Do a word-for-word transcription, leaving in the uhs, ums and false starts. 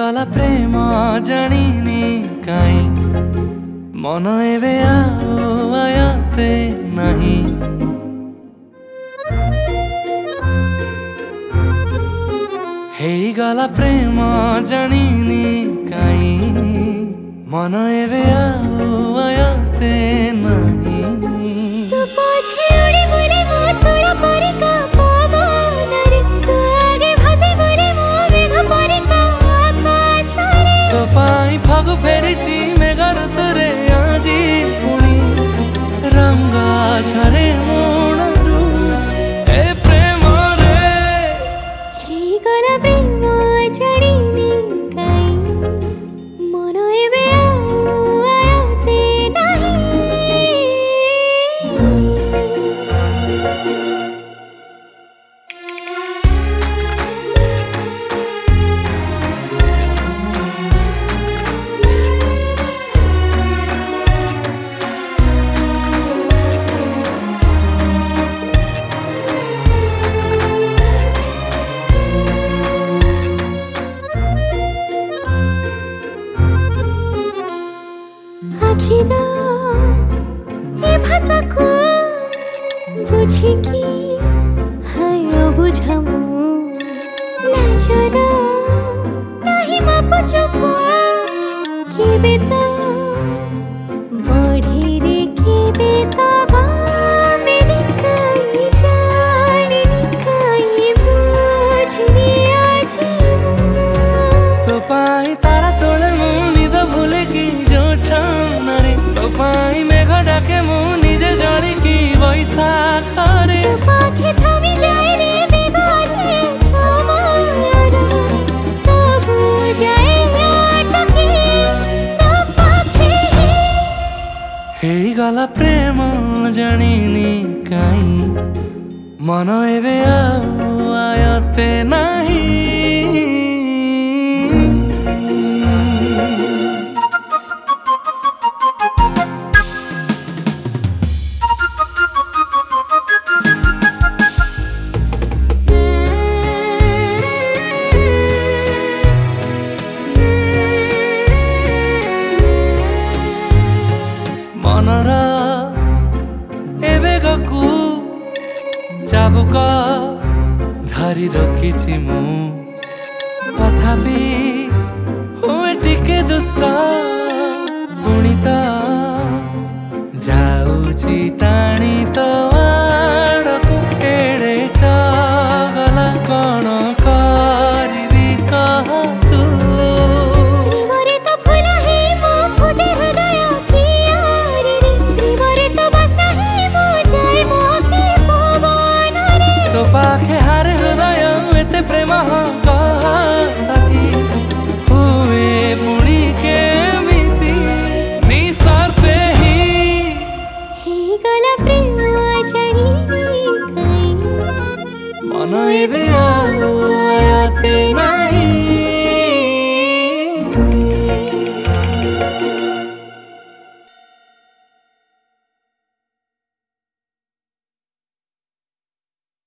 गला प्रेम जानिनी काई मन एबे आउ आयते नहीं। हे गला प्रेम जानिनी काई मन एबे आउ आयते नहीं। तू पछे उड़ी बोले मो तोड़ा परे का पवन रे, तू आगे भासे बोले मो मेघ परे का आकाश रे। तो पाई फागु फेरिची मेघ ऋतुरे आजी पुणी रंग झरे मोणरू ए प्रेम रे। हे गला प्रेम जानिनी काई मन एबे आउ आयते नहीं। आखिर ए भाषा को बुझिकी हाय बुझामु लाजर नहीं माप चुप केबे तो बढ़ी रे केबे तो मेरे काई जानी काई बुझनी आजी। तो पाई तारा तोड़े मु निद भूले की जो छानरे, तो पाई मेघ डाके मु निजे जानी की बैसाख रे। तो पाखे थमी जाए रे बेबाजे समार सब जाए अटके तो पाखे। हे गला प्रेम जानिनी काई मन एबे आउ आयते नहीं। मनर एबेगकु चाबुक धरी रखिछि मु तथापि हुए टिके दुष्ट।